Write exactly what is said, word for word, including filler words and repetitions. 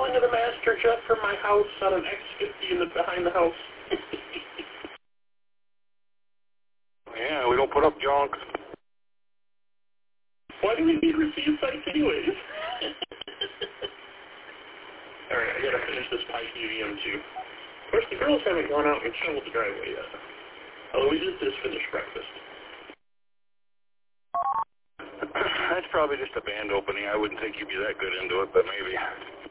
into the master jet from my house on an X fifty in the behind the house. Yeah, we don't put up junk. Why do we need receive sites anyways? Alright, I gotta finish this Pike Museum too. Of course, the girls haven't gone out and shoveled the driveway yet. Although we did just finish breakfast. That's probably just a band opening. I wouldn't think you'd be that good into it, but maybe.